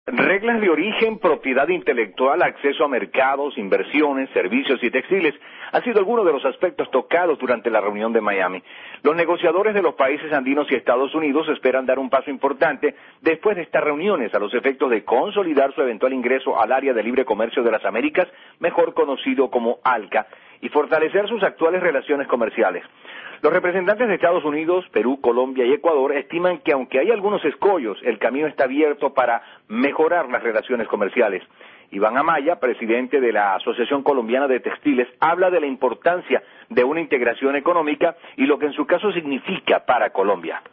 Reglas de origen, propiedad intelectual, acceso a mercados, inversiones, servicios y textiles han sido algunos de los aspectos tocados durante la reunión de Miami. Los negociadores de los países andinos y Estados Unidos esperan dar un paso importante después de estas reuniones a los efectos de consolidar su eventual ingreso al área de libre comercio de las Américas, mejor conocido como ALCA, y fortalecer sus actuales relaciones comerciales. Los representantes de Estados Unidos, Perú, Colombia y Ecuador estiman que aunque hay algunos escollos, el camino está abierto para mejorar las relaciones comerciales. Iván Amaya, presidente de la Asociación Colombiana de Textiles, habla de la importancia de una integración económica y lo que en su caso significa para Colombia.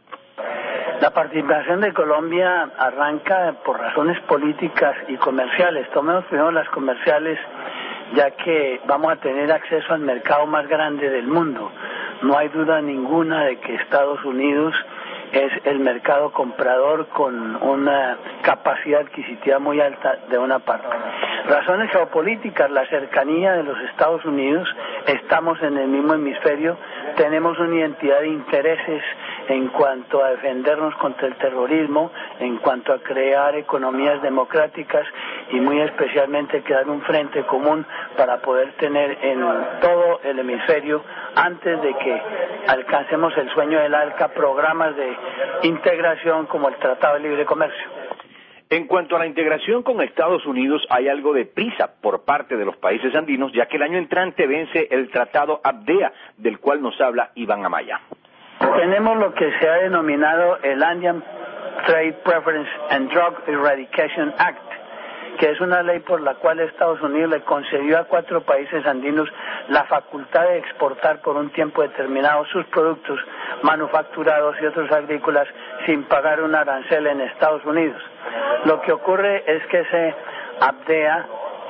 La participación de Colombia arranca por razones políticas y comerciales. Tomemos primero las comerciales, ya que vamos a tener acceso al mercado más grande del mundo. No hay duda ninguna de que Estados Unidos es el mercado comprador con una capacidad adquisitiva muy alta de una parte. Razones geopolíticas, la cercanía de los Estados Unidos, estamos en el mismo hemisferio, tenemos una identidad de intereses en cuanto a defendernos contra el terrorismo, en cuanto a crear economías democráticas y muy especialmente crear un frente común para poder tener en todo el hemisferio, antes de que alcancemos el sueño del ALCA, programas de integración como el Tratado de Libre Comercio. En cuanto a la integración con Estados Unidos, hay algo de prisa por parte de los países andinos, ya que el año entrante vence el Tratado ABDEA, del cual nos habla Iván Amaya. Tenemos lo que se ha denominado el Andean Trade Preference and Drug Eradication Act, que es una ley por la cual Estados Unidos le concedió a 4 países andinos la facultad de exportar por un tiempo determinado sus productos manufacturados y otros agrícolas sin pagar un arancel en Estados Unidos. Lo que ocurre es que ese ABDEA,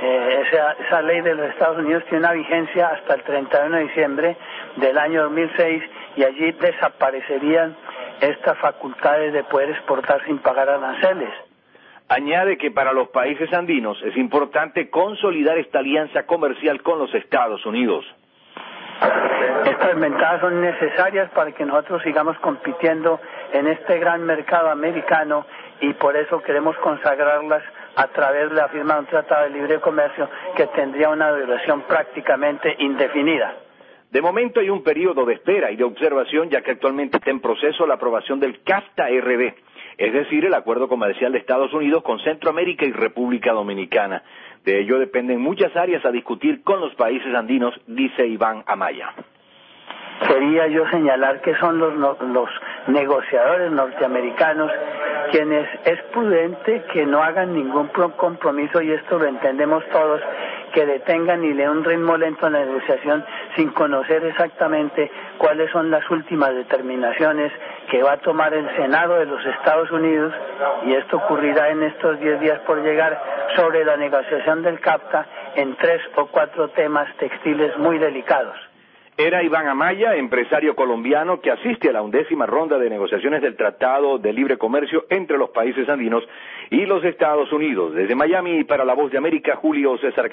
esa ley de los Estados Unidos, tiene una vigencia hasta el 31 de diciembre del año 2006 y allí desaparecerían estas facultades de poder exportar sin pagar aranceles. Añade que para los países andinos es importante consolidar esta alianza comercial con los Estados Unidos. Estas ventajas son necesarias para que nosotros sigamos compitiendo en este gran mercado americano y por eso queremos consagrarlas a través de la firma de un tratado de libre comercio que tendría una duración prácticamente indefinida. De momento hay un periodo de espera y de observación, ya que actualmente está en proceso la aprobación del CAFTA-RD, es decir, el acuerdo comercial de Estados Unidos con Centroamérica y República Dominicana. De ello dependen muchas áreas a discutir con los países andinos, dice Iván Amaya. Quería yo señalar que son los negociadores norteamericanos quienes es prudente que no hagan ningún compromiso, y esto lo entendemos todos, que detengan y le den un ritmo lento a la negociación sin conocer exactamente cuáles son las últimas determinaciones que va a tomar el Senado de los Estados Unidos, y esto ocurrirá en estos 10 días por llegar, sobre la negociación del CAFTA en 3 o 4 temas textiles muy delicados. Era Iván Amaya, empresario colombiano que asiste a la 11ª ronda de negociaciones del Tratado de Libre Comercio entre los países andinos y los Estados Unidos. Desde Miami, para La Voz de América, Julio César.